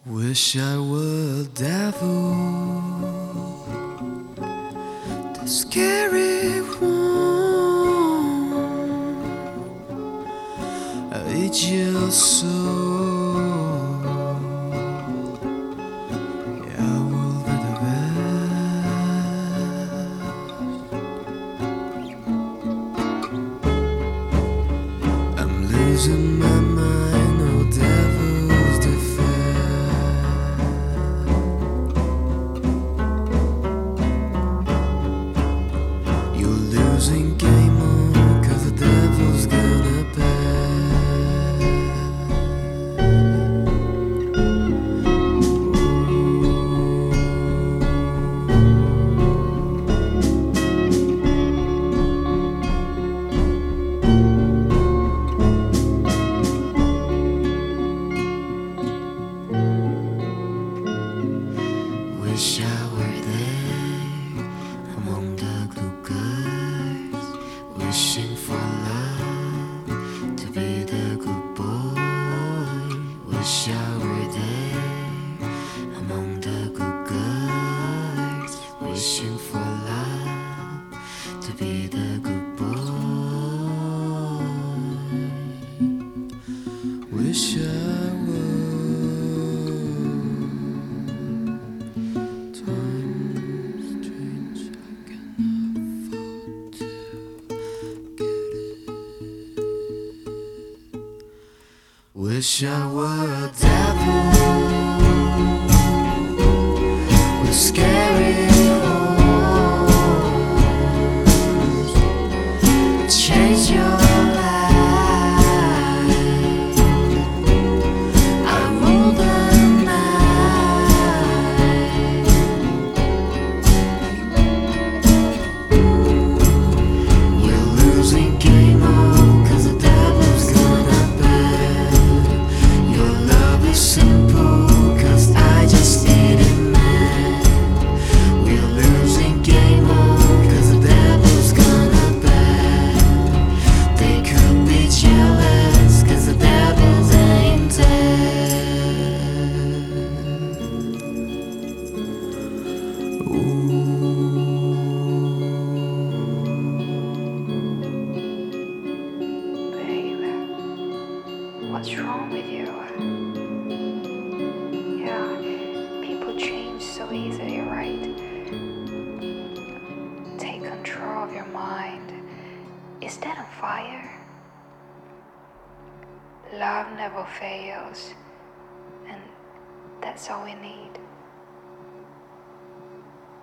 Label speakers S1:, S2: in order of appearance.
S1: Wish I were a devil, the scary one. I eat your soul. Yeah, I will be the best. I'm losing my mind, no devil's defense. Losing game on, 'cause the devil's gonna pay. Wish I were there among the good guys, wishing for love to be the good boy. Wish I were there among the good guys, wishing for love to be the good boy. Wish I were. Time's strange, I can afford to get it. Wish I were a devil with scary horns. Change your life. I rule the night. We're losing game on, 'cause the devil's gonna pay. Your love is simple, 'cause I just need it, man. We're losing game on, 'cause the devil's gonna pay. They could be jealous, 'cause the devil's ain't dead.
S2: Baby, what's wrong with you? Yeah, people change so easily, right? Take control of your mind. Is that on fire? Love never fails, and that's all we need.